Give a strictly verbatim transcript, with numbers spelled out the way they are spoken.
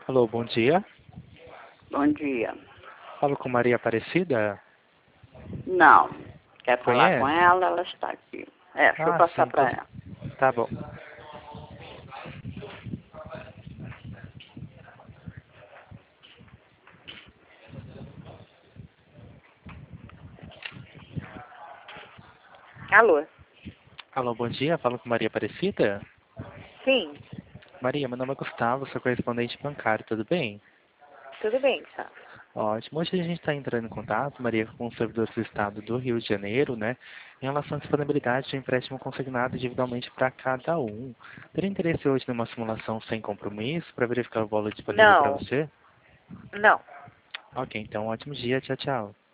Alô, bom dia. Bom dia. Falo com Maria Aparecida? Não. Quer falar com Conhece? ela? Ela está aqui. É, deixa eu Ah, passar sim, para pode... ela. Tá bom. Alô? Alô, bom dia. Falo com Maria Aparecida? Sim, Maria, meu nome é Gustavo, sou correspondente bancário, tudo bem? tudo bem, Gustavo. Ótimo. Hoje a gente está entrando em contato, Maria, com os servidores do Estado do Rio de Janeiro, né? Em relação à disponibilidade de empréstimo consignado individualmente para cada um. Teria interesse hoje numa simulação sem compromisso para verificar o valor disponível para Não, você? não. Ok, então ótimo dia. Tchau, tchau.